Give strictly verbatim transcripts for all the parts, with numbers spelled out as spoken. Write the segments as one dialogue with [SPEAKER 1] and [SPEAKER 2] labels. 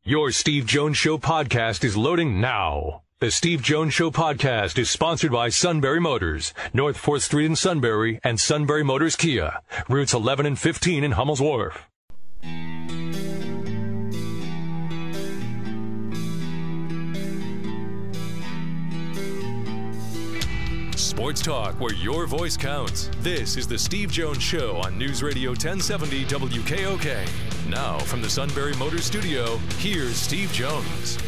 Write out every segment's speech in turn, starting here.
[SPEAKER 1] Your Steve Jones Show podcast is loading now. The Steve Jones Show podcast is sponsored by Sunbury Motors, North fourth Street in Sunbury, and Sunbury Motors Kia, routes eleven and fifteen in Hummel's Wharf. Sports talk where your voice counts. This is the Steve Jones Show on News Radio ten seventy W K O K. Now, from the Sunbury Motors studio, here's Steve Jones.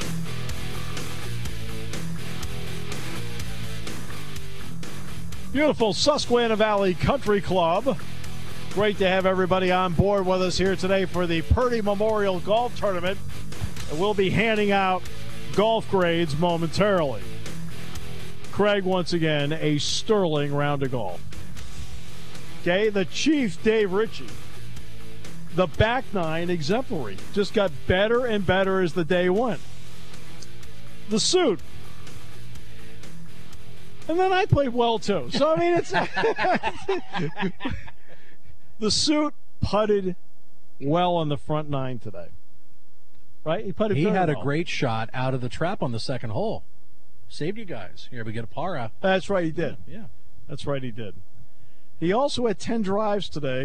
[SPEAKER 2] Beautiful Susquehanna Valley Country Club. Great to have everybody on board with us here today for the Purdy Memorial Golf Tournament. And we'll be handing out golf grades momentarily. Craig, once again, a sterling round of golf. Okay, the Chief, Dave Ritchie. The back nine, exemplary. Just got better and better as the day went. The suit. And then I played well, too. So, I mean, it's... The suit putted well on the front nine today. Right? He putted
[SPEAKER 3] He
[SPEAKER 2] very
[SPEAKER 3] had
[SPEAKER 2] well.
[SPEAKER 3] a great shot out of the trap on the second hole. Saved you guys. Here, we get a par out.
[SPEAKER 2] That's right, he did.
[SPEAKER 3] Yeah.
[SPEAKER 2] That's right, he did. He also had ten drives today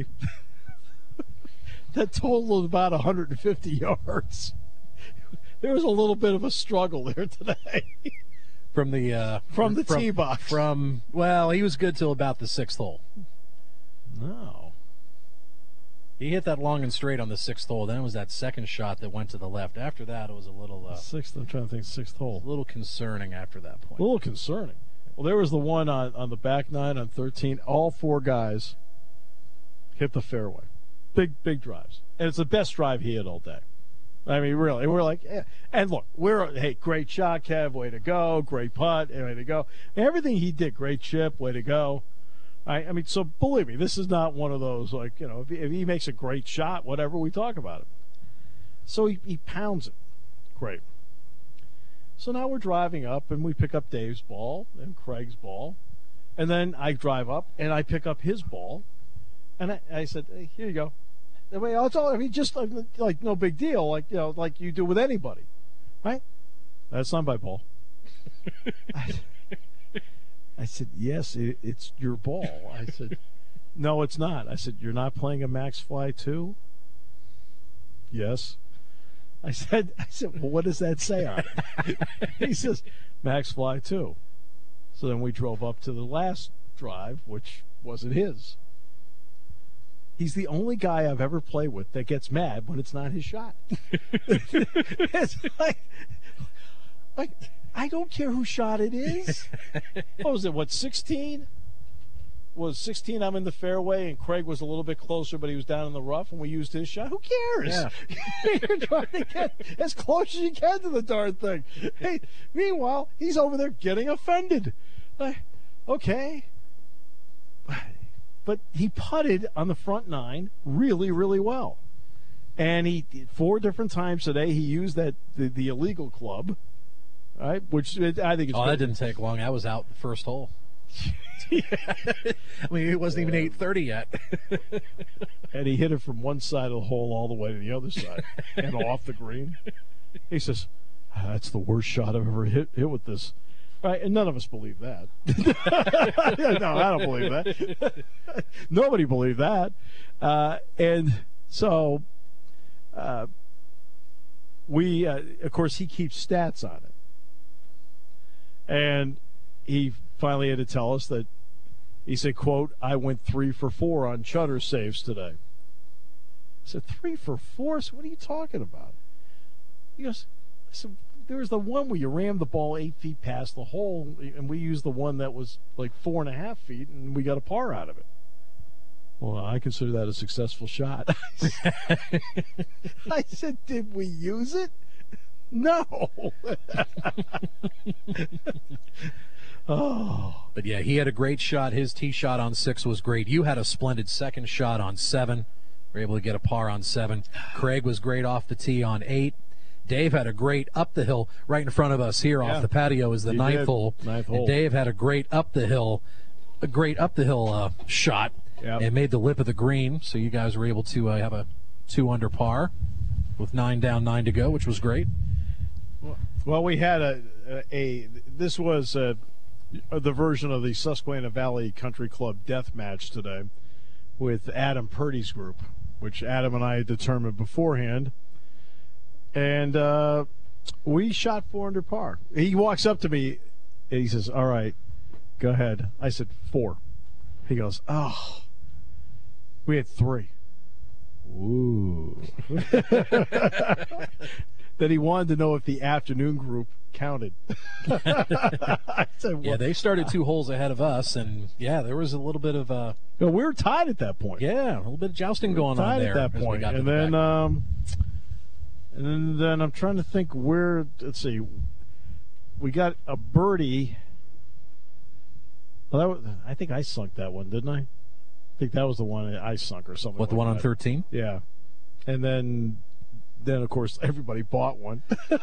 [SPEAKER 2] that totaled about one hundred fifty yards. There was a little bit of a struggle there today.
[SPEAKER 3] From the uh,
[SPEAKER 2] From the
[SPEAKER 3] from,
[SPEAKER 2] tee box.
[SPEAKER 3] From, well, he was good till about the sixth hole.
[SPEAKER 2] No.
[SPEAKER 3] He hit that long and straight on the sixth hole. Then it was that second shot that went to the left. After that, it was a little uh,
[SPEAKER 2] Sixth, I'm trying to think, sixth hole.
[SPEAKER 3] a little concerning after that point.
[SPEAKER 2] A little concerning. Well, there was the one on, on the back nine on thirteen. All four guys hit the fairway. Big, big drives. And it's the best drive he had all day. I mean, really. We're like, yeah. And look, we're, hey, great shot, Kev, way to go. Great putt, way to go. Everything he did, great chip, way to go. I, I mean, so believe me, this is not one of those, like, you know, if he, if he makes a great shot, whatever, we talk about it. So he, he pounds it. Great. So now we're driving up, and we pick up Dave's ball and Craig's ball. And then I drive up, and I pick up his ball. And I, I said, hey, here you go. I mean, it's all, I mean, just like, like no big deal, like, you know, like you do with anybody. Right? That's not my ball. I, I said, yes, it, it's your ball. I said, no, it's not. I said, you're not playing a Max Fly two? Yes. I said, I said, well, what does that say on it? He says, Max Fly two. So then we drove up to the last drive, which wasn't his. He's the only guy I've ever played with that gets mad when it's not his shot. It's like, like, I don't care whose shot it is. What was it, what, sixteen? Was sixteen, I'm in the fairway, and Craig was a little bit closer, but he was down in the rough, and we used his shot. Who cares?
[SPEAKER 3] Yeah.
[SPEAKER 2] You're trying to get as close as you can to the darn thing. Hey, meanwhile, he's over there getting offended. Like, okay. But he putted on the front nine really, really well. And he, four different times today, he used that the, the illegal club. Right, which I think it's.
[SPEAKER 3] Oh,
[SPEAKER 2] good.
[SPEAKER 3] that didn't take long. I was out the first hole. I mean, it wasn't even eight thirty yet.
[SPEAKER 2] And he hit it from one side of the hole all the way to the other side and off the green. He says, ah, "That's the worst shot I've ever hit hit with this." Right, and none of us believe that. No, I don't believe that. Nobody believed that. Uh, and so, uh, we, uh, of course, he keeps stats on it. And he finally had to tell us that he said, quote, I went three for four on chutter saves today. I said, three for four? So what are you talking about? He goes, I said, there was the one where you rammed the ball eight feet past the hole, and we used the one that was like four and a half feet, and we got a par out of it. Well, I consider that a successful shot. I said, did we use it? No. Oh.
[SPEAKER 3] But, yeah, he had a great shot. His tee shot on six was great. You had a splendid second shot on seven. Were able to get a par on seven. Craig was great off the tee on eight. Dave had a great up the hill right in front of us here yeah. off the patio is the
[SPEAKER 2] he
[SPEAKER 3] ninth
[SPEAKER 2] did.
[SPEAKER 3] hole.
[SPEAKER 2] Ninth
[SPEAKER 3] and
[SPEAKER 2] hole.
[SPEAKER 3] Dave had a great up the hill, a great up the hill uh, shot.
[SPEAKER 2] Yep.
[SPEAKER 3] And made the lip of the green, so you guys were able to uh, have a two under par. with nine down, nine to go, which was great.
[SPEAKER 2] Well, we had a, a, a this was a, the version of the Susquehanna Valley Country Club death match today with Adam Purdy's group, which Adam and I determined beforehand. And uh, we shot four under par. He walks up to me and he says, all right, go ahead. I said, four. He goes, oh, we had three. Ooh. That he wanted to know if the afternoon group counted. I said, well,
[SPEAKER 3] yeah, they started two holes ahead of us, and, yeah, there was a little bit of, uh,
[SPEAKER 2] you know, we were tied at that point.
[SPEAKER 3] yeah, a little bit of jousting
[SPEAKER 2] We were
[SPEAKER 3] going on
[SPEAKER 2] tied
[SPEAKER 3] there.
[SPEAKER 2] at that
[SPEAKER 3] as we
[SPEAKER 2] point.
[SPEAKER 3] got to
[SPEAKER 2] And
[SPEAKER 3] the
[SPEAKER 2] then,
[SPEAKER 3] back.
[SPEAKER 2] um, and then, then I'm trying to think where, let's see, we got a birdie. Well, that was, I think I sunk that one, didn't I? I think that was the one I sunk or something.
[SPEAKER 3] What, the
[SPEAKER 2] like
[SPEAKER 3] one on
[SPEAKER 2] that.
[SPEAKER 3] thirteen?
[SPEAKER 2] Yeah. And then, then of course, everybody bought one.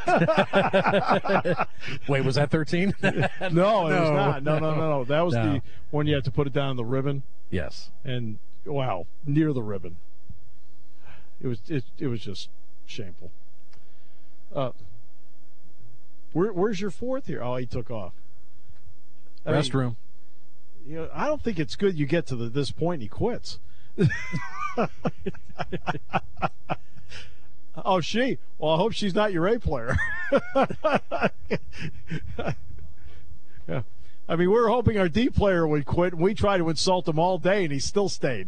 [SPEAKER 3] Wait, was that thirteen?
[SPEAKER 2] No, it was not. No, no, no, no. That was
[SPEAKER 3] No.
[SPEAKER 2] the one you had to put it down on the ribbon.
[SPEAKER 3] Yes.
[SPEAKER 2] And wow, near the ribbon. It was it, it was just shameful. Uh, where, where's your fourth here? Oh, he took off. I mean,
[SPEAKER 3] Restroom.
[SPEAKER 2] you know, I don't think it's good you get to the, this point and he quits. Oh, she? Well, I hope she's not your A player. Yeah. I mean, we were hoping our D player would quit, and we tried to insult him all day, and he still stayed.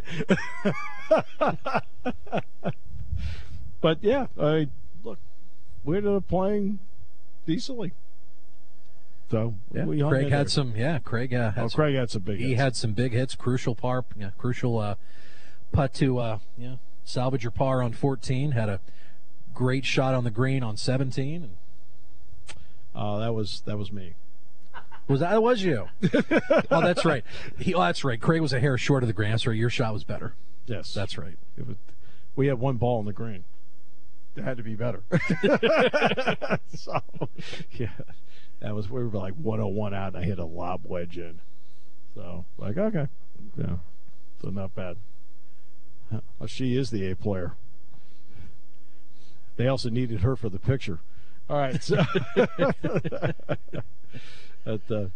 [SPEAKER 2] But, yeah, I, look, we ended up playing decently. So,
[SPEAKER 3] Yeah.
[SPEAKER 2] we hung
[SPEAKER 3] Craig
[SPEAKER 2] in
[SPEAKER 3] had
[SPEAKER 2] there.
[SPEAKER 3] some, yeah, Craig uh, had
[SPEAKER 2] Oh,
[SPEAKER 3] some,
[SPEAKER 2] Craig had some big
[SPEAKER 3] he
[SPEAKER 2] hits.
[SPEAKER 3] had some big hits, crucial par, yeah, crucial uh, putt to uh, yeah, salvage your par on fourteen, had a great shot on the green on seventeen. And
[SPEAKER 2] Uh, that was that was me.
[SPEAKER 3] was that, that was you? Oh, that's right. He, oh, that's right. Craig was a hair short of the green. That's right. Your shot was better.
[SPEAKER 2] Yes.
[SPEAKER 3] That's right.
[SPEAKER 2] It was, we had one ball in the green. It had to be better. So, yeah, that was, we were like one oh one out, and I hit a lob wedge in. So, like, okay. Yeah. So, not bad. Well, she is the A player. They also needed her for the picture. All right. So, at, uh,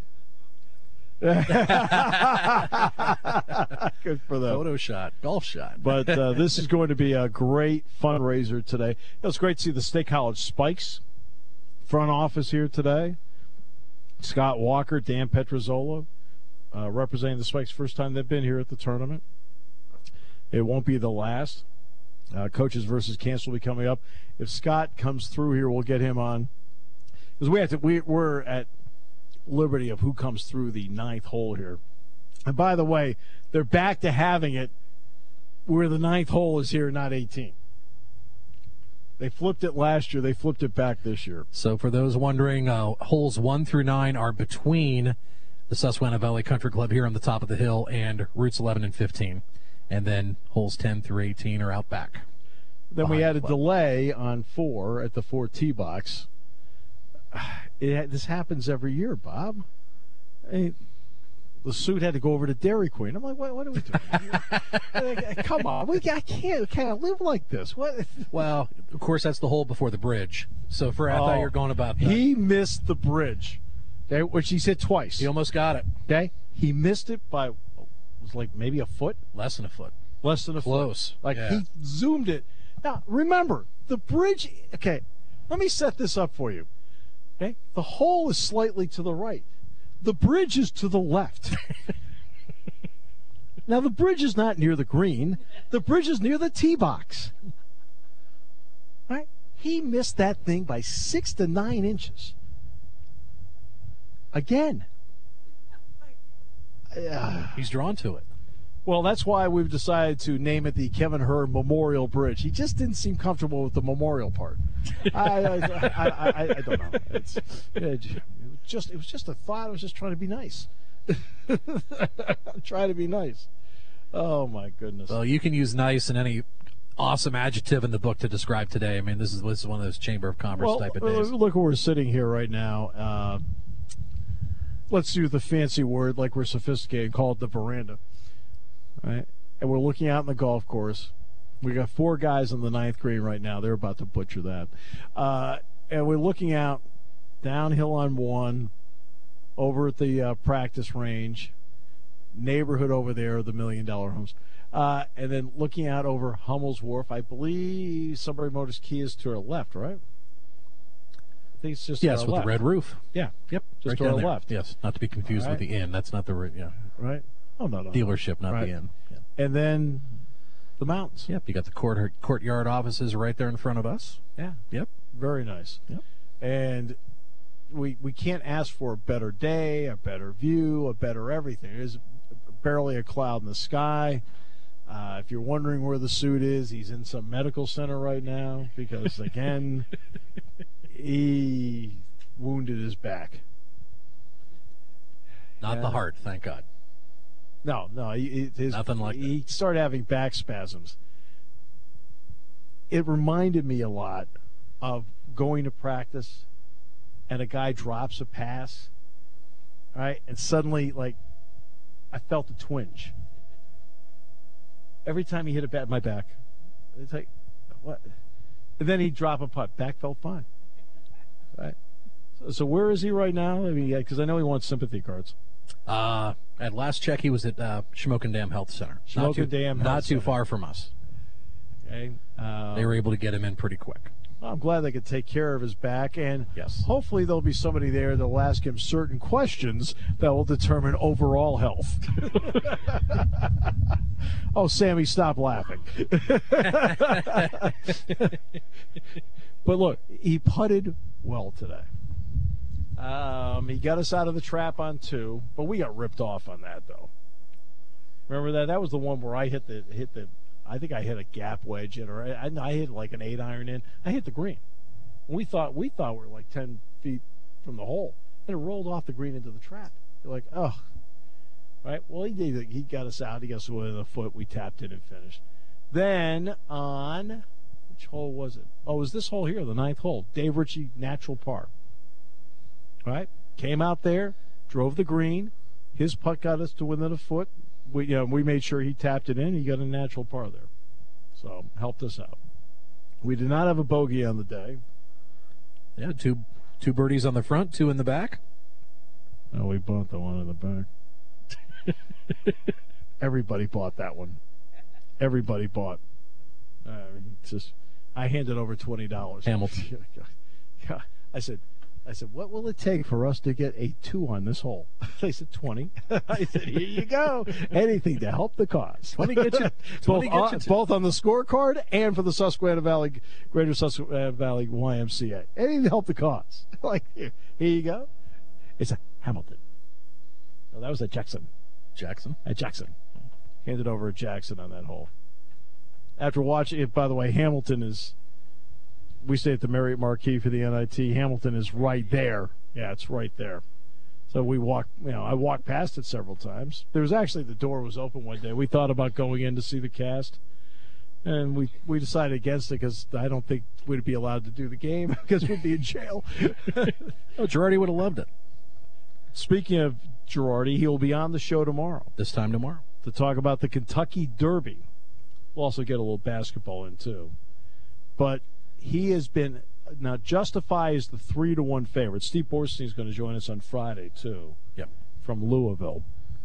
[SPEAKER 2] good for them.
[SPEAKER 3] Photo shot, golf shot.
[SPEAKER 2] But uh, this is going to be a great fundraiser today. It was great to see the State College Spikes front office here today. Scott Walker, Dan Petrozola, uh, representing the Spikes, first time they've been here at the tournament. It won't be the last. Uh, Coaches versus Cancer will be coming up. If Scott comes through here, we'll get him on. Because we have to, we, we're at liberty of who comes through the ninth hole here. And by the way, they're back to having it where the ninth hole is here, not eighteen. They flipped it last year. They flipped it back this year.
[SPEAKER 3] So for those wondering, uh, holes one through nine are between the Susquehanna Valley Country Club here on the top of the hill and routes eleven and fifteen. And then holes ten through eighteen are out back.
[SPEAKER 2] Then we
[SPEAKER 3] Behind
[SPEAKER 2] had a
[SPEAKER 3] the club.
[SPEAKER 2] delay on four at the four tee box. It, this happens every year, Bob. I mean, the suit had to go over to Dairy Queen. I'm like, what, what are we doing? Come on, we I can't can't live like this. What?
[SPEAKER 3] Well, of course, that's the hole before the bridge. So for I thought
[SPEAKER 2] Oh,
[SPEAKER 3] you were going about that.
[SPEAKER 2] He missed the bridge, okay, which he said twice.
[SPEAKER 3] He almost got it.
[SPEAKER 2] Okay, he missed it by it was like maybe a foot,
[SPEAKER 3] Less than a foot.
[SPEAKER 2] less than a
[SPEAKER 3] Close.
[SPEAKER 2] foot. Like
[SPEAKER 3] Yeah.
[SPEAKER 2] he zoomed it. Now remember the bridge. Okay, let me set this up for you. Okay, the hole is slightly to the right. The bridge is to the left. Now the bridge is not near the green. The bridge is near the tee box. Right? He missed that thing by six to nine inches. Again. Uh,
[SPEAKER 3] He's drawn to it.
[SPEAKER 2] well, that's why we've decided to name it the Kevin Herr Memorial Bridge. He just didn't seem comfortable with the memorial part. I, I, I, I, I don't know. It's, it just it was just a thought. I was just trying to be nice. Try to be nice. Oh my goodness.
[SPEAKER 3] Well, you can use nice and any awesome adjective in the book to describe today. I mean, this is this is one of those Chamber of Commerce
[SPEAKER 2] Well,
[SPEAKER 3] type of
[SPEAKER 2] uh,
[SPEAKER 3] days.
[SPEAKER 2] look where we're sitting here right now. Uh, let's use the fancy word like we're sophisticated, call it the veranda. Right? And we're looking out in the golf course. We got four guys on the ninth green right now. They're about to butcher that. Uh, and we're looking out downhill on one, over at the uh, practice range, neighborhood over there, the Million Dollar Homes. Uh, and then looking out over Hummel's Wharf, I believe Sunbury Motors Kia is to our left, right? I think it's just
[SPEAKER 3] yes,
[SPEAKER 2] to our
[SPEAKER 3] with
[SPEAKER 2] left.
[SPEAKER 3] the red roof.
[SPEAKER 2] Yeah,
[SPEAKER 3] Yep,
[SPEAKER 2] just
[SPEAKER 3] right
[SPEAKER 2] to
[SPEAKER 3] down
[SPEAKER 2] our
[SPEAKER 3] there.
[SPEAKER 2] left.
[SPEAKER 3] Yes, not to be confused
[SPEAKER 2] All right.
[SPEAKER 3] with the inn. That's not the ri- yeah
[SPEAKER 2] Right? Oh, no, no.
[SPEAKER 3] dealership, not
[SPEAKER 2] Right.
[SPEAKER 3] the inn. Yeah.
[SPEAKER 2] And then the mountains.
[SPEAKER 3] Yep, you got the court, courtyard offices right there in front of us.
[SPEAKER 2] Yeah.
[SPEAKER 3] Yep.
[SPEAKER 2] Very nice.
[SPEAKER 3] Yep.
[SPEAKER 2] And we we can't ask for a better day, a better view, a better everything. There's barely a cloud in the sky. Uh, if you're wondering where the suit is, he's in some medical center right now because, again, he wounded his back.
[SPEAKER 3] Not
[SPEAKER 2] Yeah.
[SPEAKER 3] the heart, thank God.
[SPEAKER 2] No, no, he, his,
[SPEAKER 3] Nothing like that.
[SPEAKER 2] he started having back spasms. It reminded me a lot of going to practice and a guy drops a pass, right? And suddenly, like, I felt a twinge. Every time he hit a bat in my back, it's like, what? And then he'd drop a putt. Back felt fine. Right? So, so where is he right now? I mean, because I know he wants sympathy cards.
[SPEAKER 3] Uh, at last check, he was at uh, Shamokin Dam Health Center. not too,
[SPEAKER 2] Shamokin Dam
[SPEAKER 3] Not
[SPEAKER 2] Health
[SPEAKER 3] too
[SPEAKER 2] Center.
[SPEAKER 3] far from us.
[SPEAKER 2] Okay. Um,
[SPEAKER 3] They were able to get him in pretty quick.
[SPEAKER 2] I'm glad they could take care of his back, and
[SPEAKER 3] Yes.
[SPEAKER 2] hopefully there'll be somebody there that will ask him certain questions that will determine overall health. Oh, Sammy, stop laughing. But look, he putted well today. Um, he got us out of the trap on two, but we got ripped off on that, though. Remember that? That was the one where I hit the hit the. I think I hit a gap wedge in, or I, I hit like an eight iron in. I hit the green. We thought we thought we were like ten feet from the hole, and it rolled off the green into the trap. You're like, oh, right. Well, he did. He got us out. He got us within a foot. We tapped in and finished. Then on which hole was it? Oh, it was this hole here, the ninth hole, Dave Ritchie Natural Par. Right, came out there, drove the green. His putt got us to within a foot. We, you know, we made sure he tapped it in. He got a natural par there. So, helped us out. We did not have a bogey on the day.
[SPEAKER 3] Yeah, two two birdies on the front, two in the back.
[SPEAKER 2] Oh, we bought the one in the back. Everybody bought that one. Everybody bought. Uh, it's just, I handed over twenty dollars.
[SPEAKER 3] Hamilton.
[SPEAKER 2] I said, I said, what will it take for us to get a two on this hole? They said twenty. I said, here you go. Anything to help the cause.
[SPEAKER 3] twenty get you.
[SPEAKER 2] both,
[SPEAKER 3] twenty get
[SPEAKER 2] on,
[SPEAKER 3] you to-
[SPEAKER 2] both on the scorecard and for the Susquehanna Valley, Greater Susquehanna Valley Y M C A. Anything to help the cause. Like, here, here you go. It's a Hamilton. No, that was at Jackson.
[SPEAKER 3] Jackson.
[SPEAKER 2] At Jackson. Handed over at Jackson on that hole. After watching it, by the way, Hamilton is, we stay at the Marriott Marquis for the N I T. Hamilton is right there. Yeah, it's right there. So we walked, you know, I walked past it several times. There was actually, the door was open one day. We thought about going in to see the cast. And we, we decided against it because I don't think we'd be allowed to do the game because we'd be in jail.
[SPEAKER 3] Oh, Girardi would have loved it.
[SPEAKER 2] Speaking of Girardi, he will be on the show tomorrow
[SPEAKER 3] This time tomorrow.
[SPEAKER 2] to talk about the Kentucky Derby. We'll also get a little basketball in, too. But he has been, now Justify is the three to one favorite. Steve Borstein is going to join us on Friday, too.
[SPEAKER 3] Yep.
[SPEAKER 2] From Louisville.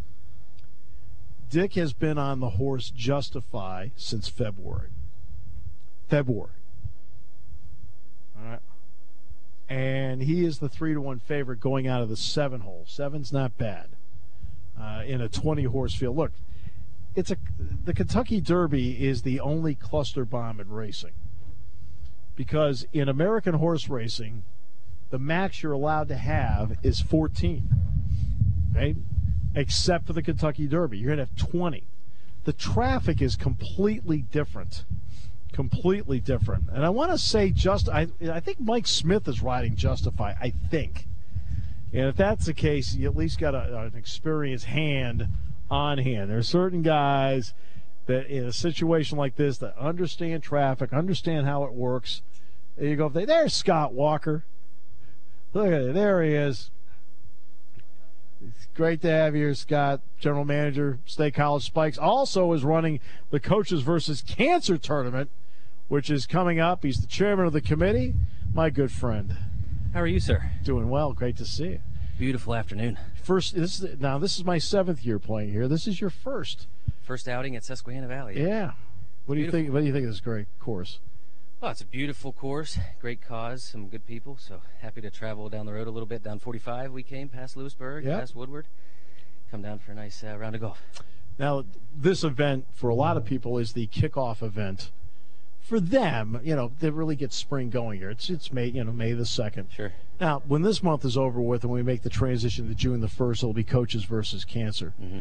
[SPEAKER 2] Dick has been on the horse Justify since February. February. All right. And he is the three to one favorite going out of the seven hole. Seven's not bad uh, in a twenty horse field. Look, it's a the Kentucky Derby is the only cluster bomb in racing. Because in American horse racing, the max you're allowed to have is fourteen. Right? Except for the Kentucky Derby. You're going to have twenty. The traffic is completely different. Completely different. And I want to say just I I think Mike Smith is riding Justify, I think. And if that's the case, you at least got a, an experienced hand on hand. There are certain guys that in a situation like this that understand traffic, understand how it works. And you go, there's Scott Walker. Look at it. There he is. It's great to have you here, Scott, general manager, State College Spikes. Also is running the Coaches versus Cancer tournament, which is coming up. He's the chairman of the committee, my good friend.
[SPEAKER 4] How are you, sir?
[SPEAKER 2] Doing well. Great to see you.
[SPEAKER 4] Beautiful afternoon.
[SPEAKER 2] First, this is, now this is my seventh year playing here. This is your first.
[SPEAKER 4] First outing at Susquehanna Valley.
[SPEAKER 2] Yeah. What do you think? What do you think of this great course?
[SPEAKER 4] Well, it's a beautiful course, great cause, some good people. So happy to travel down the road a little bit. Down forty-five, we came past Lewisburg,
[SPEAKER 2] yep.
[SPEAKER 4] past Woodward. Come down for a nice uh, round of golf.
[SPEAKER 2] Now, this event for a lot of people is the kickoff event. For them, you know, they really get spring going here. It's it's May, you know, May the second.
[SPEAKER 4] Sure.
[SPEAKER 2] Now, when this month is over with and we make the transition to June the first, it'll be Coaches versus Cancer.
[SPEAKER 4] Mm-hmm.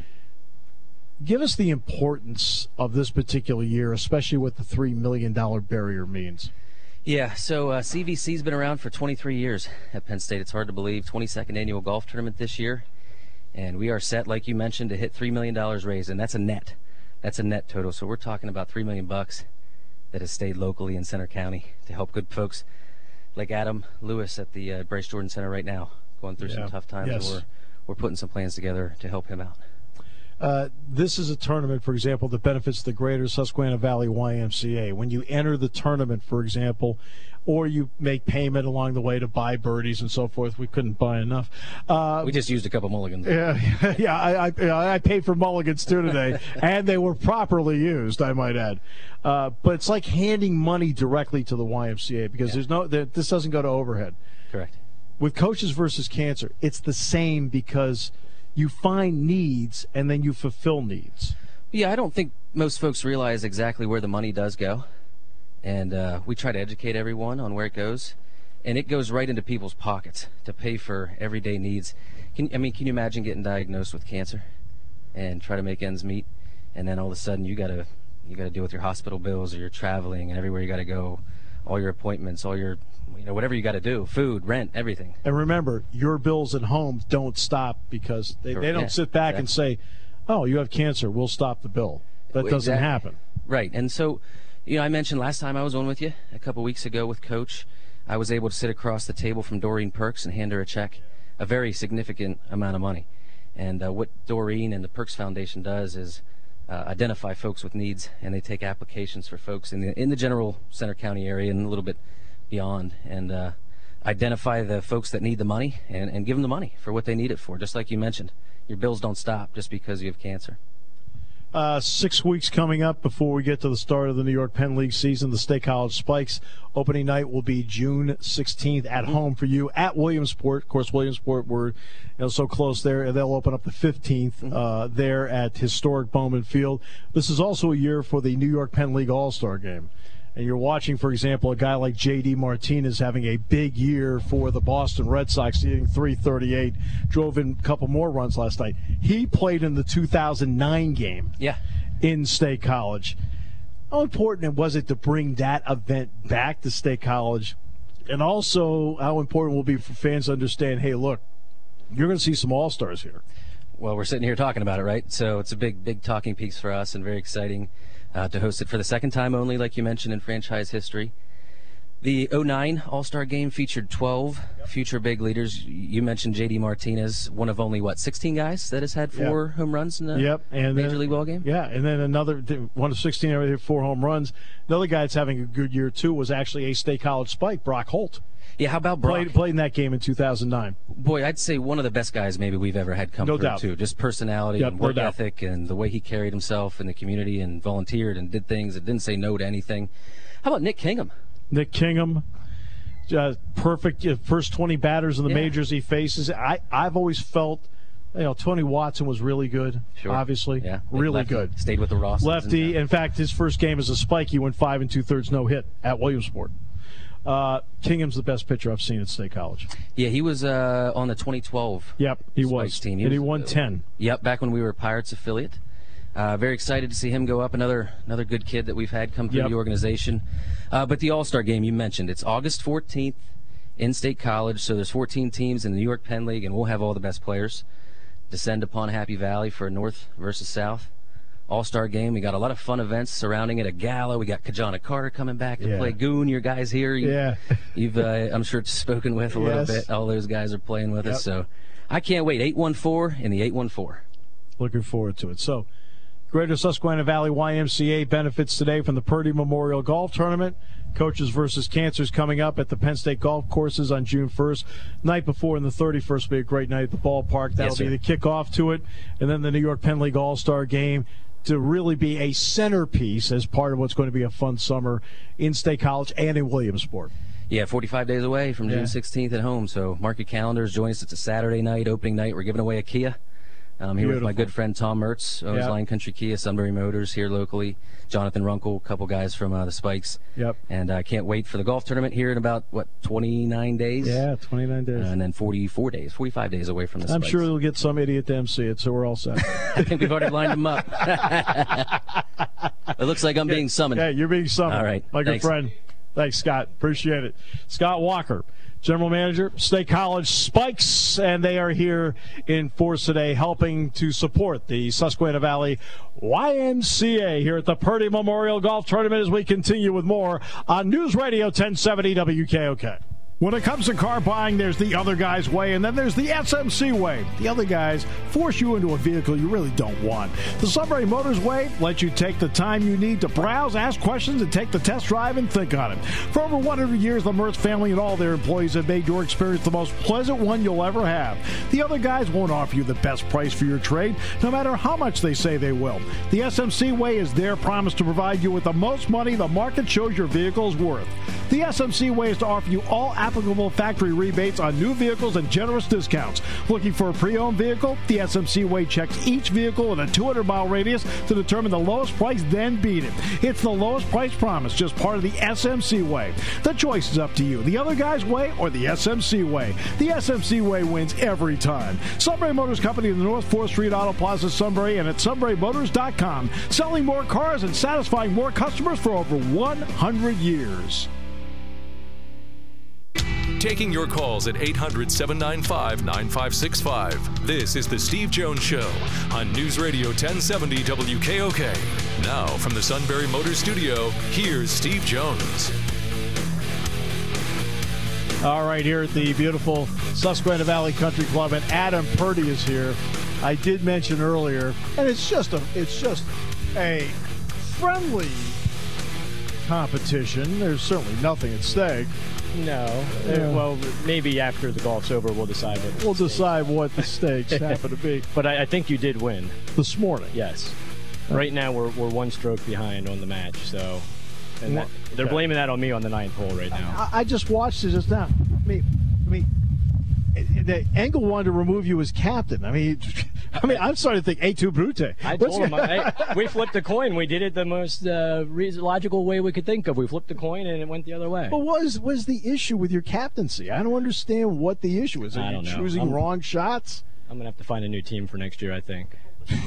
[SPEAKER 2] Give us the importance of this particular year, especially what the three million dollars barrier means.
[SPEAKER 4] Yeah, so uh, C V C's been around for twenty-three years at Penn State. It's hard to believe. twenty-second annual golf tournament this year. And we are set, like you mentioned, to hit three million dollars raised, and that's a net. That's a net total. So we're talking about three million dollars bucks that has stayed locally in Center County to help good folks like Adam Lewis at the uh, Bryce Jordan Center right now, going through yeah. some tough times.
[SPEAKER 2] Yes.
[SPEAKER 4] And we're, we're putting some plans together to help him out.
[SPEAKER 2] Uh, this is a tournament, for example, that benefits the greater Susquehanna Valley Y M C A. When you enter the tournament, for example, or you make payment along the way to buy birdies and so forth, we couldn't buy enough. Uh,
[SPEAKER 4] we just used a couple mulligans.
[SPEAKER 2] Yeah, yeah. I, I, I paid for mulligans too today, and they were properly used, I might add. Uh, but it's like handing money directly to the Y M C A because yeah. there's no there, this doesn't go to overhead.
[SPEAKER 4] Correct.
[SPEAKER 2] With Coaches versus Cancer, it's the same because you find needs and then you fulfill needs.
[SPEAKER 4] Yeah, I don't think most folks realize exactly where the money does go. And uh, we try to educate everyone on where it goes. And it goes right into people's pockets to pay for everyday needs. Can, I mean, can you imagine getting diagnosed with cancer and try to make ends meet? And then all of a sudden you got to you got to deal with your hospital bills or you're traveling and everywhere you got to go, all your appointments, all your, you know, whatever you got to do, food, rent, everything.
[SPEAKER 2] And remember, your bills at home don't stop because they, they don't yeah, sit back exactly. and say, oh, you have cancer, we'll stop the bill. That doesn't
[SPEAKER 4] exactly.
[SPEAKER 2] happen.
[SPEAKER 4] Right. And so, you know, I mentioned last time I was on with you, a couple weeks ago with Coach, I was able to sit across the table from Doreen Perks and hand her a check, a very significant amount of money. And uh, what Doreen and the Perks Foundation does is uh, identify folks with needs, and they take applications for folks in the in the general Center County area and a little bit beyond, and uh, identify the folks that need the money and, and give them the money for what they need it for. Just like you mentioned, your bills don't stop just because you have cancer.
[SPEAKER 2] Uh, six weeks coming up before we get to the start of the New York Penn League season. The State College Spikes opening night will be June sixteenth at home for you at Williamsport. Of course, Williamsport, we're you know, so close there. They'll open up the fifteenth uh, there at historic Bowman Field. This is also a year for the New York Penn League All-Star Game. And you're watching, for example, a guy like J D Martinez having a big year for the Boston Red Sox, hitting three thirty-eight, drove in a couple more runs last night. He played in the two thousand nine game
[SPEAKER 4] yeah.
[SPEAKER 2] in State College. How important was it to bring that event back to State College? And also, how important will it be for fans to understand, hey, look, you're going to see some All-Stars here.
[SPEAKER 4] Well, we're sitting here talking about it, right? So it's a big, big talking piece for us and very exciting. Uh, to host it for the second time only, like you mentioned, in franchise history. The oh nine All-Star Game featured twelve yep. future big leaders. You mentioned J D Martinez, one of only, what, sixteen guys that has had four yep. home runs in a
[SPEAKER 2] yep. and
[SPEAKER 4] Major
[SPEAKER 2] then,
[SPEAKER 4] League ball game?
[SPEAKER 2] Yeah, and then another, one of sixteen, everything, four home runs. Another guy that's having a good year, too, was actually a State College Spike, Brock Holt.
[SPEAKER 4] Yeah, how about Brock?
[SPEAKER 2] Played, played in that game in two thousand nine.
[SPEAKER 4] Boy, I'd say one of the best guys maybe we've ever had come
[SPEAKER 2] no
[SPEAKER 4] through,
[SPEAKER 2] doubt.
[SPEAKER 4] too. Just personality
[SPEAKER 2] yep,
[SPEAKER 4] and work
[SPEAKER 2] no
[SPEAKER 4] ethic and the way he carried himself in the community and volunteered and did things and didn't say no to anything. How about Nick Kingham?
[SPEAKER 2] Nick Kingham, uh, perfect uh, first twenty batters in the
[SPEAKER 4] yeah.
[SPEAKER 2] majors he faces. I, I've always felt, you know, Tony Watson was really good,
[SPEAKER 4] sure.
[SPEAKER 2] obviously.
[SPEAKER 4] Yeah,
[SPEAKER 2] really
[SPEAKER 4] lefty,
[SPEAKER 2] good.
[SPEAKER 4] Stayed with the Ross.
[SPEAKER 2] Lefty. In fact, his first game as a Spike, he went five and two-thirds no-hit at Williamsport. Uh, Kingham's the best pitcher I've seen at State College.
[SPEAKER 4] Yeah, he was uh, on the twenty twelve
[SPEAKER 2] Yep, he
[SPEAKER 4] Spikes
[SPEAKER 2] was.
[SPEAKER 4] team. He
[SPEAKER 2] and
[SPEAKER 4] was,
[SPEAKER 2] he won
[SPEAKER 4] uh,
[SPEAKER 2] ten.
[SPEAKER 4] Yep, back when we were a Pirates affiliate. Uh, very excited to see him go up. Another another good kid that we've had come through
[SPEAKER 2] yep.
[SPEAKER 4] the organization. Uh, but the All-Star Game you mentioned, it's August fourteenth in State College. So there's fourteen teams in the New York Penn League, and we'll have all the best players descend upon Happy Valley for North versus South. All-Star game. We got a lot of fun events surrounding it. A gala. We got Kajana Carter coming back to
[SPEAKER 2] Yeah.
[SPEAKER 4] play. Goon, your guys here. You,
[SPEAKER 2] Yeah.
[SPEAKER 4] You've, uh, I'm sure, spoken with a little
[SPEAKER 2] Yes.
[SPEAKER 4] bit. All those guys are playing with
[SPEAKER 2] Yep.
[SPEAKER 4] us. So I can't wait. eight one four in the eight one four.
[SPEAKER 2] Looking forward to it. So, Greater Susquehanna Valley Y M C A benefits today from the Purdy Memorial Golf Tournament. Coaches versus Cancers coming up at the Penn State Golf Courses on June first. Night before and the thirty-first will be a great night at the ballpark. That'll
[SPEAKER 4] Yes,
[SPEAKER 2] be
[SPEAKER 4] sir.
[SPEAKER 2] the kickoff to it. And then the New York Penn League All-Star Game to really be a centerpiece as part of what's going to be a fun summer in State College and in Williamsport.
[SPEAKER 4] Yeah, forty-five days away from
[SPEAKER 2] Yeah.
[SPEAKER 4] June sixteenth at home. So mark your calendars. Join us. It's a Saturday night, opening night. We're giving away a Kia. I'm here with my
[SPEAKER 2] Beautiful.
[SPEAKER 4] good friend Tom Mertz, owns
[SPEAKER 2] Yep.
[SPEAKER 4] Lion Country Kia, Sunbury Motors here locally. Jonathan Runkle, a couple guys from uh, the Spikes.
[SPEAKER 2] Yep.
[SPEAKER 4] And I can't wait for the golf tournament here in about, what, twenty-nine days?
[SPEAKER 2] Yeah, twenty-nine days.
[SPEAKER 4] And then forty-four days, forty-five days away from the
[SPEAKER 2] I'm
[SPEAKER 4] Spikes.
[SPEAKER 2] sure they'll get some idiot to M C it, so we're all set.
[SPEAKER 4] I think we've already lined them up. It looks like I'm being summoned.
[SPEAKER 2] Yeah, you're being summoned.
[SPEAKER 4] All right.
[SPEAKER 2] My good
[SPEAKER 4] Thanks.
[SPEAKER 2] friend. Thanks, Scott. Appreciate it. Scott Walker, General Manager, State College Spikes, and they are here in force today helping to support the Susquehanna Valley Y M C A here at the Purdy Memorial Golf Tournament as we continue with more on News Radio ten seventy W K O K. When it comes to car buying, there's the other guy's way, and then there's the S M C way. The other guys force you into a vehicle you really don't want. The Sunbury Motors way lets you take the time you need to browse, ask questions, and take the test drive and think on it. For over one hundred years, the Mertz family and all their employees have made your experience the most pleasant one you'll ever have. The other guys won't offer you the best price for your trade, no matter how much they say they will. The S M C way is their promise to provide you with the most money the market shows your vehicle is worth. The S M C way is to offer you all applicable factory rebates on new vehicles and generous discounts. Looking for a pre-owned vehicle? The S M C way checks each vehicle in a two hundred mile radius to determine the lowest price, then beat it. It's the lowest price promise, just part of the S M C way. The choice is up to you. The other guy's way or the S M C way. The S M C way wins every time. Sunbury Motors Company in the North fourth Street Auto Plaza, Sunbury, and at sunbury motors dot com. Selling more cars and satisfying more customers for over one hundred years.
[SPEAKER 1] Taking your calls at eight hundred, seven nine five, nine five six five. This is The Steve Jones Show on News Radio ten seventy W K O K. Now, from the Sunbury Motors Studio, here's Steve Jones.
[SPEAKER 2] All right, here at the beautiful Susquehanna Valley Country Club, and Adam Purdy is here. I did mention earlier, and it's just a it's just a friendly competition. There's certainly nothing at stake.
[SPEAKER 5] No.
[SPEAKER 2] Yeah.
[SPEAKER 5] Uh, well, maybe after the golf's over, we'll decide what. the
[SPEAKER 2] We'll
[SPEAKER 5] stakes-
[SPEAKER 2] decide what the stakes happen to be
[SPEAKER 5] But I, I think you did win.
[SPEAKER 2] this morning.
[SPEAKER 5] Yes. Right now we're we're one stroke behind on the match, so. And that, they're
[SPEAKER 2] Okay.
[SPEAKER 5] blaming that on me on the ninth hole right now.
[SPEAKER 2] I, I just watched it just now. I mean, I mean, it- the Engel wanted to remove you as captain. I mean, I mean, I'm starting to think A two Brute.
[SPEAKER 5] I
[SPEAKER 2] What's
[SPEAKER 5] told him
[SPEAKER 2] your-
[SPEAKER 5] I, we flipped a coin. We did it the most uh, reason, logical way we could think of. We flipped the coin and it went the other way.
[SPEAKER 2] But what is what is the issue with your captaincy? I don't understand what the issue is. Are
[SPEAKER 5] I
[SPEAKER 2] you
[SPEAKER 5] don't know.
[SPEAKER 2] choosing
[SPEAKER 5] I'm-
[SPEAKER 2] wrong shots?
[SPEAKER 5] I'm gonna have to find a new team for next year, I think.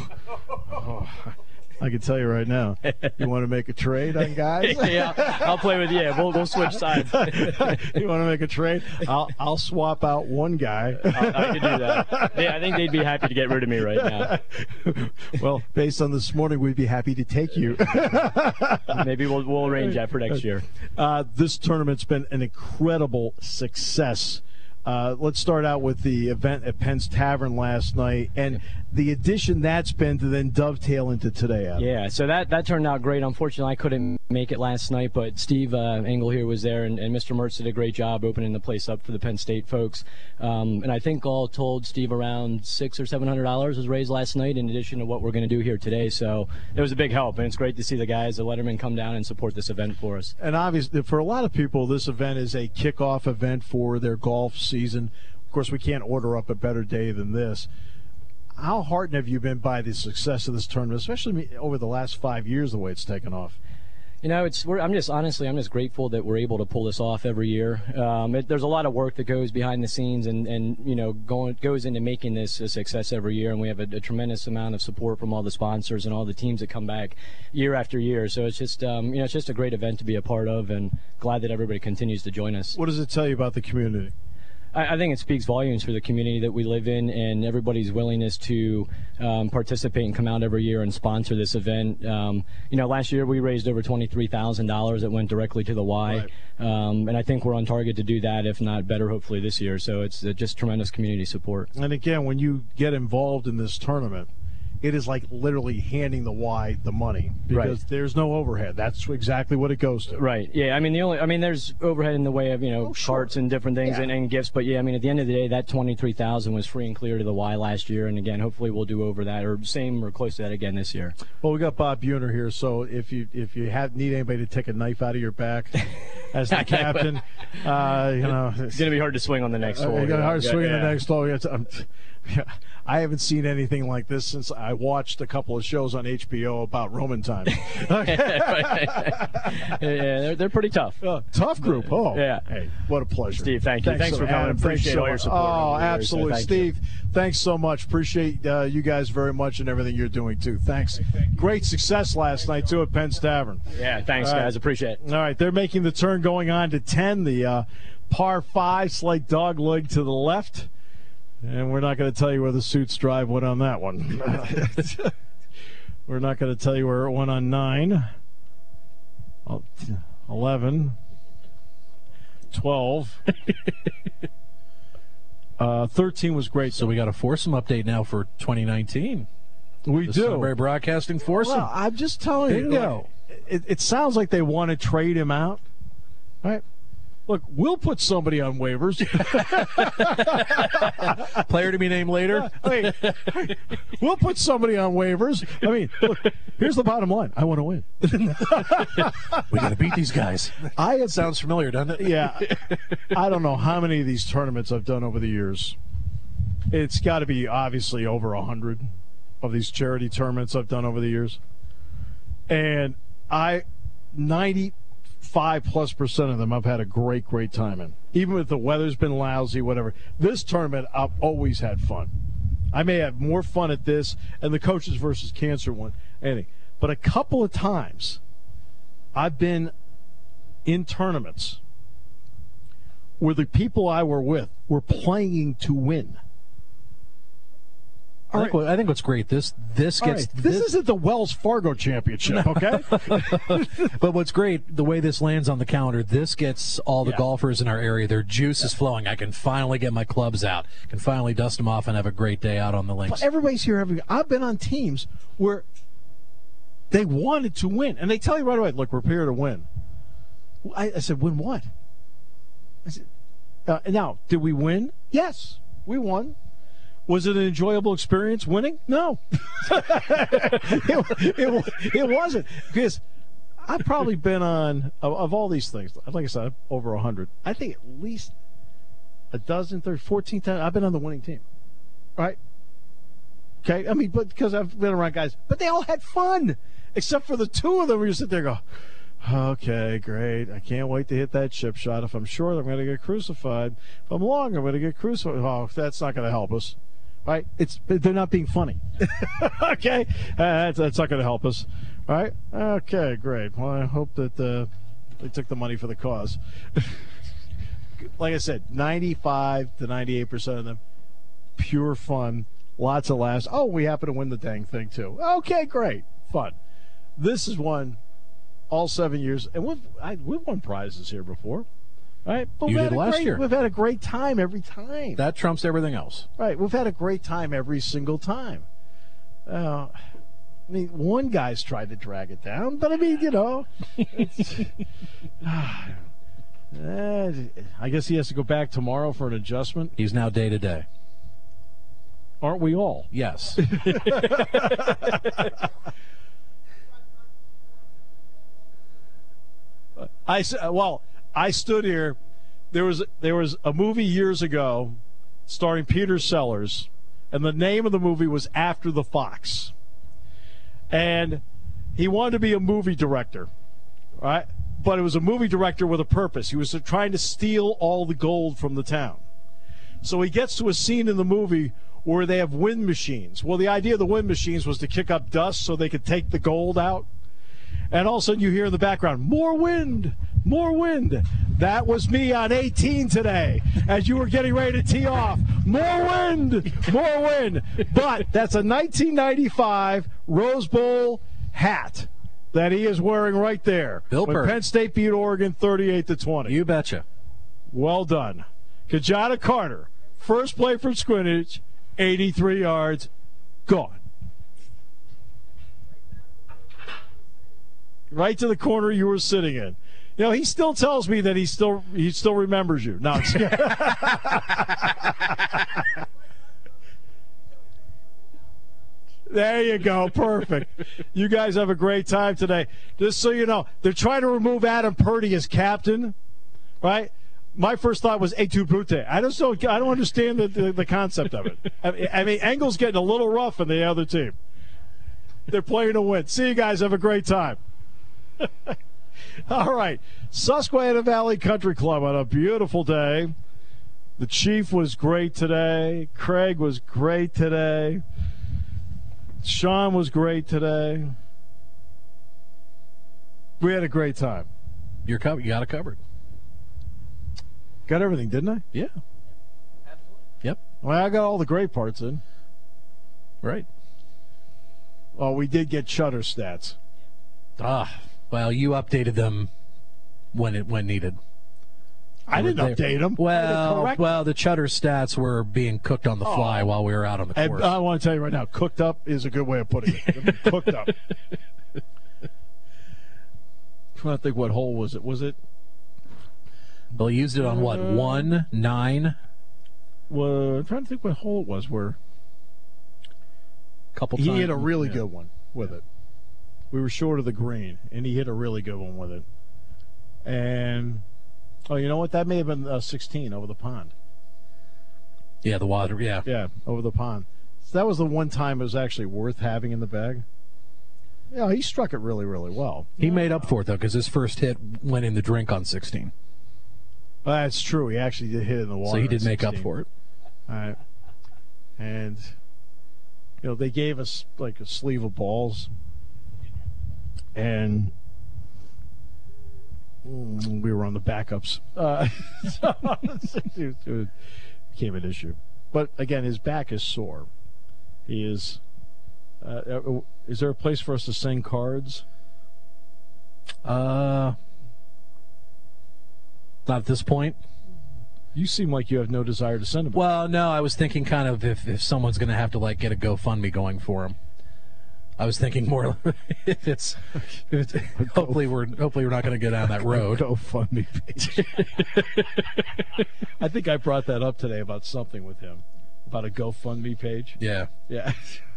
[SPEAKER 2] I can tell you right now. You want to make a trade on guys?
[SPEAKER 5] Yeah, I'll play with you. We'll we'll switch sides.
[SPEAKER 2] You want to make a trade? I'll I'll swap out one guy.
[SPEAKER 5] I, I could do that. Yeah, I think they'd be happy to get rid of me right now.
[SPEAKER 2] Well, based on this morning, we'd be happy to take you.
[SPEAKER 5] Maybe we'll we'll arrange that for next year.
[SPEAKER 2] Uh, this tournament's been an incredible success. Uh, let's start out with the event at Penn's Tavern last night and the addition that's been to then dovetail into today. Adam.
[SPEAKER 5] Yeah, so that, that turned out great. Unfortunately, I couldn't make it last night, but Steve uh, Engel here was there, and, and Mister Mertz did a great job opening the place up for the Penn State folks. Um, and I think all told, Steve, around six or seven hundred dollars was raised last night in addition to what we're going to do here today. So it was a big help, and it's great to see the guys, the Letterman, come down and support this event for us.
[SPEAKER 2] And obviously, for a lot of people, this event is a kickoff event for their golf season. Of course, we can't order up a better day than this. How heartened have you been by the success of this tournament, especially over the last five years, the way it's taken off?
[SPEAKER 5] You know, it's. We're, I'm just honestly, I'm just grateful that we're able to pull this off every year. Um, it, there's a lot of work that goes behind the scenes, and, and you know, going goes into making this a success every year. And we have a, a tremendous amount of support from all the sponsors and all the teams that come back year after year. So it's just, um, you know, it's just a great event to be a part of, and glad that everybody continues to join us.
[SPEAKER 2] What does it tell you about the community?
[SPEAKER 5] I, I think it speaks volumes for the community that we live in and everybody's willingness to um, participate and come out every year and sponsor this event. Um, you know, last year we raised over twenty-three thousand dollars that went directly to the Y, right. um, and I think we're on target to do that, if not better, hopefully this year. So it's uh, just tremendous community support.
[SPEAKER 2] And again, when you get involved in this tournament, it is like literally handing the Y the money because right. there's no overhead. That's exactly what it goes to.
[SPEAKER 5] Right. Yeah. I mean, the only. I mean, there's overhead in the way of you know
[SPEAKER 2] oh, sure.
[SPEAKER 5] carts and different things
[SPEAKER 2] yeah.
[SPEAKER 5] and, and gifts. But yeah, I mean, at the end of the day, that twenty-three thousand was free and clear to the Y last year, and again, hopefully we'll do over that or same or close to that again this year.
[SPEAKER 2] Well, we got Bob Buhner here, so if you if you have need anybody to take a knife out of your back as the captain, uh, you know,
[SPEAKER 5] it's gonna be hard to swing on the next hole.
[SPEAKER 2] Uh, it's gonna be hard to swing
[SPEAKER 5] yeah.
[SPEAKER 2] on the next hole. It's, um, I haven't seen anything like this since I watched a couple of shows on H B O about Roman time.
[SPEAKER 5] yeah, they're, they're pretty tough.
[SPEAKER 2] Uh, tough group. Oh,
[SPEAKER 5] yeah.
[SPEAKER 2] Hey, what a pleasure.
[SPEAKER 5] Steve, thank you.
[SPEAKER 2] Thanks,
[SPEAKER 5] thanks
[SPEAKER 2] so,
[SPEAKER 5] for coming.
[SPEAKER 2] Adam,
[SPEAKER 5] Appreciate
[SPEAKER 2] so
[SPEAKER 5] all your support.
[SPEAKER 2] Oh, absolutely.
[SPEAKER 5] Years, so
[SPEAKER 2] Steve,
[SPEAKER 5] you.
[SPEAKER 2] thanks so much. Appreciate uh, you guys very much and everything you're doing, too. Thanks. Great success last night, too, at Penn's Tavern.
[SPEAKER 5] Yeah, thanks,
[SPEAKER 2] all
[SPEAKER 5] guys.
[SPEAKER 2] Right.
[SPEAKER 5] Appreciate it.
[SPEAKER 2] All right, they're making the turn going on to ten. The uh, par five, slight dog leg to the left. And we're not going to tell you where the Suits drive went on that one. We're not going to tell you where it went on nine, eleven, twelve. uh, thirteen was great.
[SPEAKER 3] So we got a foursome update now for twenty nineteen.
[SPEAKER 2] We
[SPEAKER 3] the
[SPEAKER 2] do.
[SPEAKER 3] Sunbury Broadcasting foursome.
[SPEAKER 2] Well, I'm just telling
[SPEAKER 3] Bingo.
[SPEAKER 2] you. Like, it, it sounds like they want to trade him out. All right. Look, we'll put somebody on waivers.
[SPEAKER 3] Player to be named later.
[SPEAKER 2] I mean, we'll put somebody on waivers. I mean, look, here's the bottom line. I want to win.
[SPEAKER 3] We got to beat these guys.
[SPEAKER 2] I have,
[SPEAKER 3] Sounds familiar, doesn't it?
[SPEAKER 2] Yeah. I don't know how many of these tournaments I've done over the years. It's got to be obviously over a hundred of these charity tournaments I've done over the years. And I, ninety Five plus percent of them I've had a great, great time in. Even if the weather's been lousy, whatever. This tournament, I've always had fun. I may have more fun at this and the Coaches versus Cancer one. Anyway, but a couple of times I've been in tournaments where the people I were with were playing to win.
[SPEAKER 3] I think, what, I think what's great, this this gets...
[SPEAKER 2] Right. This, this isn't the Wells Fargo Championship, okay?
[SPEAKER 3] But what's great, the way this lands on the calendar, this gets all the yeah. golfers in our area, their juice is flowing. I can finally get my clubs out, can finally dust them off and have a great day out on the links.
[SPEAKER 2] But everybody's here. Every, I've been on teams where they wanted to win, and they tell you right away, look, we're here to win. I, I said, win what? I said, uh, now, did we win? Yes, we won. Was it an enjoyable experience winning? No. it, it, it wasn't. Because I've probably been on, of, of all these things, like I said, over one hundred. I think at least a dozen, thirty, fourteen times I've been on the winning team. Right? Okay? I mean, but because I've been around guys. But they all had fun. Except for the two of them where you sit there and go, okay, great. I can't wait to hit that chip shot. If I'm short, I'm going to get crucified. If I'm long, I'm going to get crucified. Oh, that's not going to help us. Right? It's they're not being funny. Okay? Uh, that's, that's not going to help us. All right? Okay, great. Well, I hope that uh, they took the money for the cause. Like I said, ninety-five to ninety-eight percent of them, pure fun, lots of laughs. Oh, we happen to win the dang thing, too. Okay, great. Fun. This is one all seven years. And we've, I, we've won prizes here before. Right? But
[SPEAKER 3] you did last
[SPEAKER 2] great,
[SPEAKER 3] year.
[SPEAKER 2] We've had a great time every time.
[SPEAKER 3] That trumps everything else.
[SPEAKER 2] Right. We've had a great time every single time. Uh, I mean, one guy's tried to drag it down, but I mean, you know, it's, uh, I guess he has to go back tomorrow for an adjustment.
[SPEAKER 3] He's now day to day.
[SPEAKER 2] Aren't we all?
[SPEAKER 3] Yes.
[SPEAKER 2] I well. I stood here. There was there was a movie years ago starring Peter Sellers, and the name of the movie was After the Fox. And he wanted to be a movie director, right? But it was a movie director with a purpose. He was trying to steal all the gold from the town. So he gets to a scene in the movie where they have wind machines. Well, the idea of the wind machines was to kick up dust so they could take the gold out. And all of a sudden you hear in the background, more wind, more wind. That was me on eighteen today as you were getting ready to tee off. More wind, more wind. But that's a nineteen ninety-five Rose Bowl hat that he is wearing right there.
[SPEAKER 3] Bill
[SPEAKER 2] when
[SPEAKER 3] Purdy.
[SPEAKER 2] Penn State beat Oregon thirty-eight to twenty.
[SPEAKER 3] You betcha.
[SPEAKER 2] Well done. Kajada Carter, first play from scrimmage, eighty-three yards, gone. Right to the corner you were sitting in. You know, he still tells me that he still he still remembers you. No, it's There you go. Perfect. You guys have a great time today. Just so you know, they're trying to remove Adam Purdy as captain, right? My first thought was Etu Pute. I just don't. I don't understand the, the, the concept of it. I, I mean, Engel's getting a little rough in the other team. They're playing to win. See you guys. Have a great time. All right. Susquehanna Valley Country Club on a beautiful day. The Chief was great today. Craig was great today. Sean was great today. We had a great time.
[SPEAKER 3] You're covered. You got it covered.
[SPEAKER 2] Got everything, didn't I?
[SPEAKER 3] Yeah. Yep.
[SPEAKER 2] Well, I got all the great parts in.
[SPEAKER 3] Right.
[SPEAKER 2] Oh, we did get Shutter stats.
[SPEAKER 3] Ah, well, you updated them when it when needed.
[SPEAKER 2] I didn't
[SPEAKER 3] They-
[SPEAKER 2] update them.
[SPEAKER 3] Well, well, the Chutter stats were being cooked on the fly
[SPEAKER 2] Oh.
[SPEAKER 3] while we were out on the
[SPEAKER 2] And
[SPEAKER 3] course.
[SPEAKER 2] I want to tell you right now, cooked up is a good way of putting it. Cooked up. I'm trying to think what hole was it. Was it?
[SPEAKER 3] They used it on what, one, nine,
[SPEAKER 2] Well, I'm trying to think what hole it was where
[SPEAKER 3] couple
[SPEAKER 2] he
[SPEAKER 3] times.
[SPEAKER 2] hit a really
[SPEAKER 3] Yeah.
[SPEAKER 2] good one with it. We were short of the green, and he hit a really good one with it. And, oh, you know what? That may have been uh, sixteen over the pond.
[SPEAKER 3] Yeah, the water. Yeah,
[SPEAKER 2] Yeah, over the pond. So that was the one time it was actually worth having in the bag. Yeah, he struck it really, really well.
[SPEAKER 3] he made up for it though because his first hit went in the drink on sixteen,
[SPEAKER 2] Well, that's true. He actually did hit it in the water.
[SPEAKER 3] so he
[SPEAKER 2] at
[SPEAKER 3] did make up
[SPEAKER 2] sixteen.
[SPEAKER 3] for it.
[SPEAKER 2] All right. And, you know, they gave us like a sleeve of balls. And mm, we were on the backups. Uh, so it it became an issue. But, again, his back is sore. He is. Uh, is there a place for us to sing cards?
[SPEAKER 3] Uh, not at this point.
[SPEAKER 2] You seem like you have no desire to send him.
[SPEAKER 3] Well, no, I was thinking kind of if, if someone's going to have to like get a GoFundMe going for him. I was thinking more if it's, if it's hopefully we're hopefully we're not going to go down that road.
[SPEAKER 2] GoFundMe page. I think I brought that up today about something with him, about a GoFundMe page.
[SPEAKER 3] Yeah.
[SPEAKER 2] Yeah.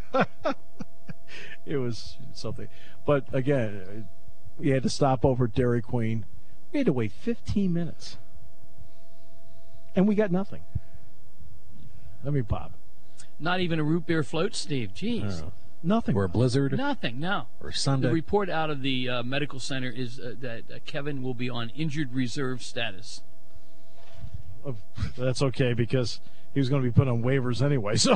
[SPEAKER 2] It was something. But again, we had to stop over at Dairy Queen. We had to wait fifteen minutes. And we got nothing. I mean, Bob.
[SPEAKER 6] Not even a root beer float, Steve. Jeez.
[SPEAKER 2] Uh, nothing.
[SPEAKER 3] Or a blizzard
[SPEAKER 6] Nothing, no.
[SPEAKER 3] or
[SPEAKER 6] The
[SPEAKER 3] Sunday.
[SPEAKER 6] report out of the uh, medical center is uh, that uh, Kevin will be on injured reserve status.
[SPEAKER 2] Uh, That's okay because he was going to be put on waivers anyway. So,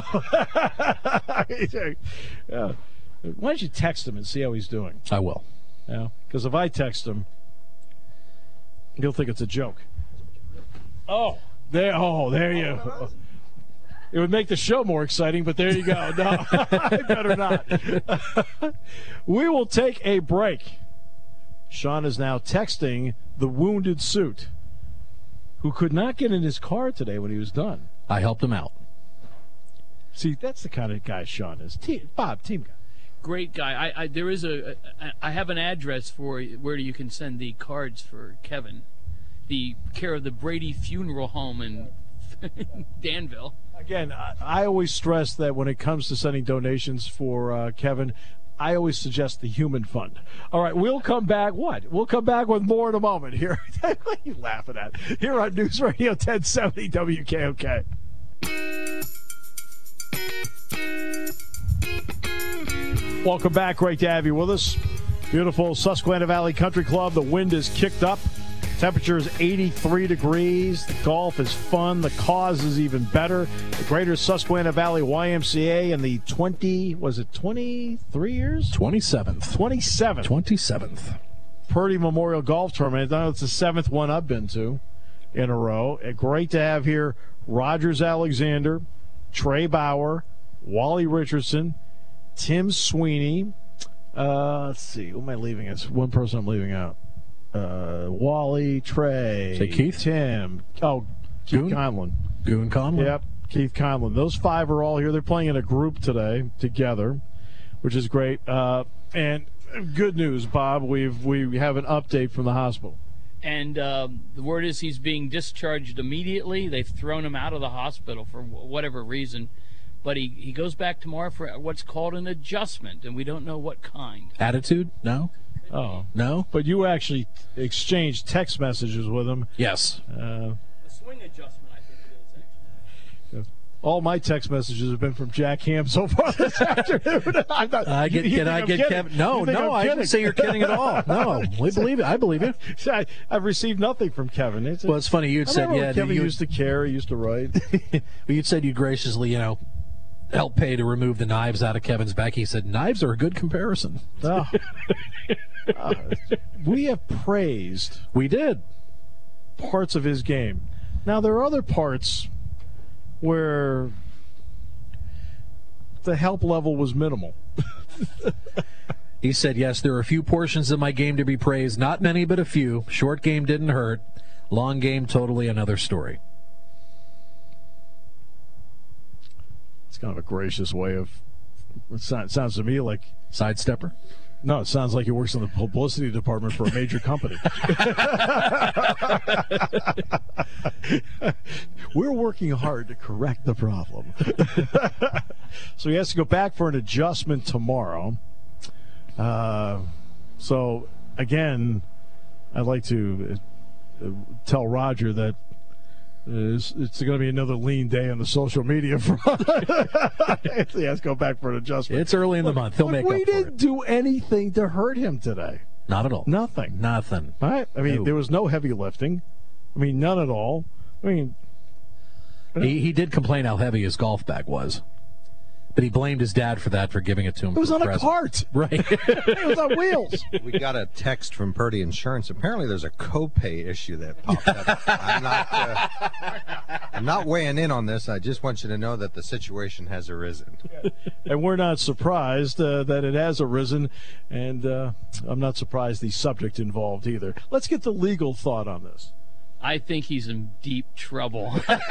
[SPEAKER 2] yeah. Why don't you text him and see how he's doing?
[SPEAKER 3] I will.
[SPEAKER 2] Yeah, because if I text him, he'll think it's a joke. Oh, there! Oh, there you. It would make the show more exciting, but there you go. No, I better not. We will take a break. Sean is now texting the wounded suit, who could not get in his car today when he was done.
[SPEAKER 3] I helped him out.
[SPEAKER 2] See, that's the kind of guy Sean is. Team, Bob, team guy.
[SPEAKER 6] Great guy. I, I there is a, a I have an address for where you can send the cards for Kevin, the care of the Brady Funeral Home in Danville.
[SPEAKER 2] Again, I, I always stress that when it comes to sending donations for uh, Kevin, I always suggest the Human Fund. All right, we'll come back. What? We'll come back with more in a moment here. What are you laughing at? Here on News Radio ten seventy W K O K. Welcome back. Great to have you with us. Beautiful Susquehanna Valley Country Club. The wind is kicked up. Temperature is eighty-three degrees. The golf is fun. The cause is even better. The Greater Susquehanna Valley Y M C A in the twenty, was it twenty-three years?
[SPEAKER 3] twenty-seventh.
[SPEAKER 2] twenty-seventh.
[SPEAKER 3] twenty-seventh.
[SPEAKER 2] Purdy Memorial Golf Tournament. I know it's the seventh one I've been to in a row. Uh, great to have here Rogers Alexander, Trey Bauer, Wally Richardson, Tim Sweeney. Uh, let's see, who am I leaving? It's one person I'm leaving out. Uh, Wally, Trey,
[SPEAKER 3] Say Keith?
[SPEAKER 2] Tim. Oh, Keith
[SPEAKER 3] Goon?
[SPEAKER 2] Conlon.
[SPEAKER 3] Goon Conlon?
[SPEAKER 2] Yep, Keith Conlon. Those five are all here. They're playing in a group today together, which is great. Uh, and good news, Bob. We've we have an update from the hospital.
[SPEAKER 6] And um, the word is he's being discharged immediately. They've thrown him out of the hospital for wh- whatever reason. But he, he goes back tomorrow for what's called an adjustment, and we don't know what kind.
[SPEAKER 3] Attitude? No?
[SPEAKER 2] Oh,
[SPEAKER 3] No?
[SPEAKER 2] but you actually exchanged text messages with him.
[SPEAKER 3] Yes.
[SPEAKER 2] Uh,
[SPEAKER 6] A swing adjustment, I think it is, actually.
[SPEAKER 2] all my text messages have been from Jack Ham so far this afternoon. I'm not,
[SPEAKER 3] I get,
[SPEAKER 2] you- you
[SPEAKER 3] can
[SPEAKER 2] think
[SPEAKER 3] I
[SPEAKER 2] I'm
[SPEAKER 3] get
[SPEAKER 2] kidding?
[SPEAKER 3] Kevin? No,
[SPEAKER 2] You think
[SPEAKER 3] no,
[SPEAKER 2] I'm
[SPEAKER 3] I
[SPEAKER 2] kidding?
[SPEAKER 3] didn't say you're kidding at all. No, we believe it. I believe it.
[SPEAKER 2] I, I've received nothing from Kevin. It's,
[SPEAKER 3] Well, it's funny. You'd
[SPEAKER 2] I
[SPEAKER 3] said,
[SPEAKER 2] remember
[SPEAKER 3] yeah,
[SPEAKER 2] when
[SPEAKER 3] that
[SPEAKER 2] Kevin
[SPEAKER 3] you,
[SPEAKER 2] used to care. He used to write.
[SPEAKER 3] well, you'd said you'd graciously, you know, help pay to remove the knives out of Kevin's back. He said, knives are a good comparison.
[SPEAKER 2] Oh. Uh, we have praised
[SPEAKER 3] We did.
[SPEAKER 2] parts of his game. Now, there are other parts where the help level was minimal.
[SPEAKER 3] He said, yes, there are a few portions of my game to be praised. Not many, but a few. Short game didn't hurt. Long game, totally another story.
[SPEAKER 2] It's kind of a gracious way of. It sounds, sounds to me like.
[SPEAKER 3] Sidestepper?
[SPEAKER 2] No, it sounds like he works in the publicity department for a major company. We're working hard to correct the problem. So he has to go back for an adjustment tomorrow. Uh, so, again, I'd like to uh, tell Roger that it's, it's going to be another lean day on the social media front. He has to go back for an adjustment.
[SPEAKER 3] It's early in the month. He'll
[SPEAKER 2] Look,
[SPEAKER 3] make
[SPEAKER 2] we
[SPEAKER 3] up for
[SPEAKER 2] didn't
[SPEAKER 3] it.
[SPEAKER 2] do anything to hurt him today.
[SPEAKER 3] Not at all.
[SPEAKER 2] Nothing.
[SPEAKER 3] Nothing.
[SPEAKER 2] Right? I mean,
[SPEAKER 3] No.
[SPEAKER 2] there was no heavy lifting. I mean, none at all. I mean,
[SPEAKER 3] He, he did complain how heavy his golf bag was. But he blamed his dad for that, for giving it to him.
[SPEAKER 2] it was
[SPEAKER 3] for
[SPEAKER 2] on a
[SPEAKER 3] present.
[SPEAKER 2] cart.
[SPEAKER 3] Right.
[SPEAKER 2] It was on wheels.
[SPEAKER 7] We got a text from Purdy Insurance. Apparently, there's a copay issue that popped up. I'm not, uh, I'm not weighing in on this. I just want you to know that the situation has arisen.
[SPEAKER 2] And we're not surprised uh, that it has arisen. And uh, I'm not surprised the subject involved either. Let's get the legal thought on this.
[SPEAKER 6] I think he's in deep trouble.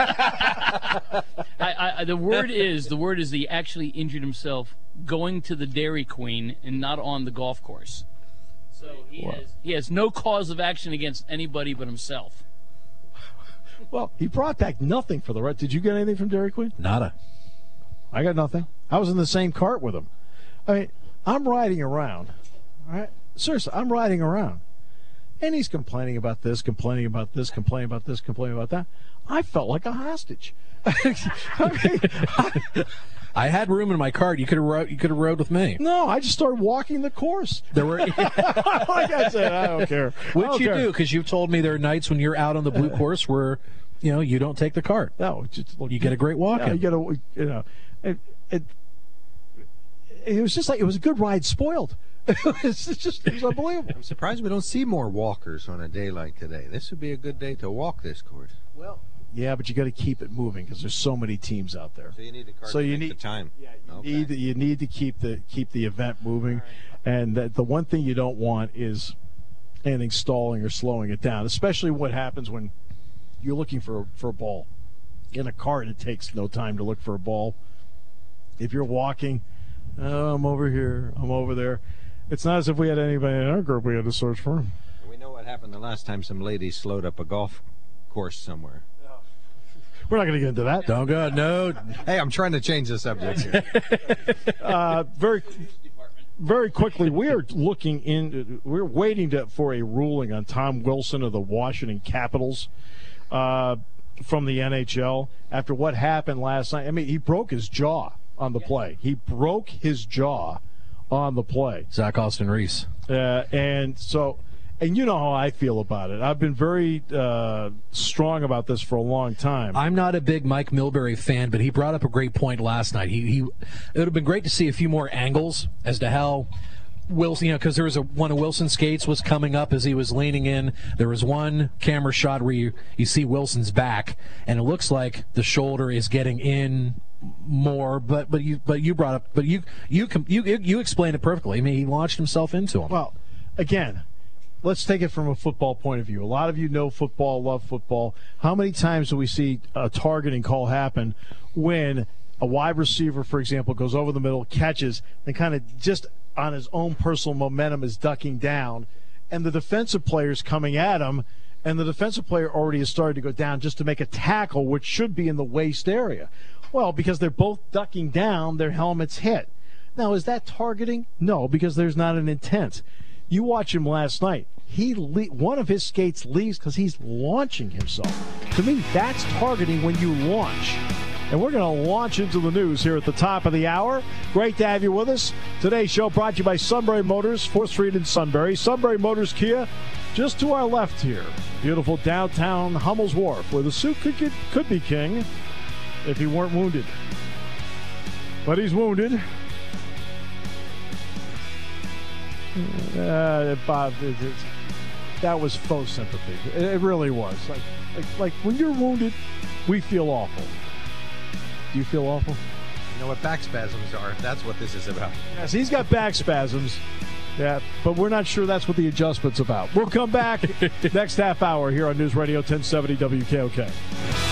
[SPEAKER 6] I, I, the word is the word is that he actually injured himself going to the Dairy Queen and not on the golf course. So he has he has no cause of action against anybody but himself.
[SPEAKER 2] Well, he brought back nothing for the right. Did you get anything from Dairy Queen?
[SPEAKER 3] Nada.
[SPEAKER 2] I got nothing. I was in the same cart with him. I mean, I'm riding around. All right? Seriously, I'm riding around. And he's complaining about this, complaining about this, complaining about this, complaining about that. I felt like a hostage. I mean,
[SPEAKER 3] I had room in my cart. You could have rode, you could have rode with me.
[SPEAKER 2] no, I just started walking the course.
[SPEAKER 3] There were,
[SPEAKER 2] Like I said, I don't care. I
[SPEAKER 3] which
[SPEAKER 2] don't
[SPEAKER 3] you
[SPEAKER 2] care.
[SPEAKER 3] do, because you've told me there are nights when you're out on the blue course where, you know, you don't take the cart.
[SPEAKER 2] No, just look,
[SPEAKER 3] You get a great walk
[SPEAKER 2] yeah,
[SPEAKER 3] in.
[SPEAKER 2] you get a, you know, it, it, it was just like it was a good ride spoiled. It's just it was unbelievable.
[SPEAKER 7] I'm surprised we don't see more walkers on a day like today. This would be a good day to walk this course.
[SPEAKER 2] Well, yeah, but you got to keep it moving because there's so many teams out there.
[SPEAKER 7] So you need the car
[SPEAKER 2] So
[SPEAKER 7] to
[SPEAKER 2] you
[SPEAKER 7] make
[SPEAKER 2] need-
[SPEAKER 7] the time.
[SPEAKER 2] Yeah, you
[SPEAKER 7] Okay.
[SPEAKER 2] need you need to keep the keep the event moving, and that the one thing you don't want is anything stalling or slowing it down. Especially what happens when you're looking for for a ball in a cart. It takes no time to look for a ball. If you're walking, oh, I'm over here, I'm over there. It's not as if we had anybody in our group we had to search for.
[SPEAKER 7] We know what happened the last time some ladies slowed up a golf course somewhere.
[SPEAKER 2] We're not going to get into that.
[SPEAKER 3] Don't go. No.
[SPEAKER 7] Hey, I'm trying to change the subject here.
[SPEAKER 2] Uh, very, very quickly, we are looking in. We're waiting to, for a ruling on Tom Wilson of the Washington Capitals uh, from the N H L after what happened last night. I mean, he broke his jaw on the play. He broke his jaw on the play,
[SPEAKER 3] Zach Austin Reese.
[SPEAKER 2] uh, and so. And you know how I feel about it. I've been very uh, strong about this for a long time.
[SPEAKER 3] I'm not a big Mike Milbury fan, but he brought up a great point last night. He, he it would have been great to see a few more angles as to how Wilson, you know, because there was a one of Wilson's skates was coming up as he was leaning in. There was one camera shot where you, you see Wilson's back, and it looks like the shoulder is getting in more. But but you but you brought up but you you you you explained it perfectly. I mean, he launched himself into him.
[SPEAKER 2] Well, again, let's take it from a football point of view. A lot of you know football, love football. How many times do we see a targeting call happen when a wide receiver, for example, goes over the middle, catches, and kind of just on his own personal momentum is ducking down, and the defensive player's coming at him, and the defensive player already has started to go down just to make a tackle, which should be in the waist area. Well, because they're both ducking down, their helmets hit. Now, is that targeting? No, because there's not an intent. You watch him last night. He le- one of his skates leaves because he's launching himself. To me, that's targeting when you launch. And we're going to launch into the news here at the top of the hour. Great to have you with us. Today's show brought to you by Sunbury Motors, fourth Street in Sunbury. Sunbury Motors Kia, just to our left here. Beautiful downtown Hummel's Wharf, where the suit could, get, could be king if he weren't wounded. But he's wounded. Uh, Bob, it, it, that was faux sympathy. It, it really was. Like, like, like when you're wounded, we feel awful. Do you feel awful?
[SPEAKER 7] You know what back spasms are? That's what this is about.
[SPEAKER 2] Yes, he's got back spasms. Yeah, but we're not sure that's what the adjustment's about. We'll come back next half hour here on News Radio ten seventy W K O K.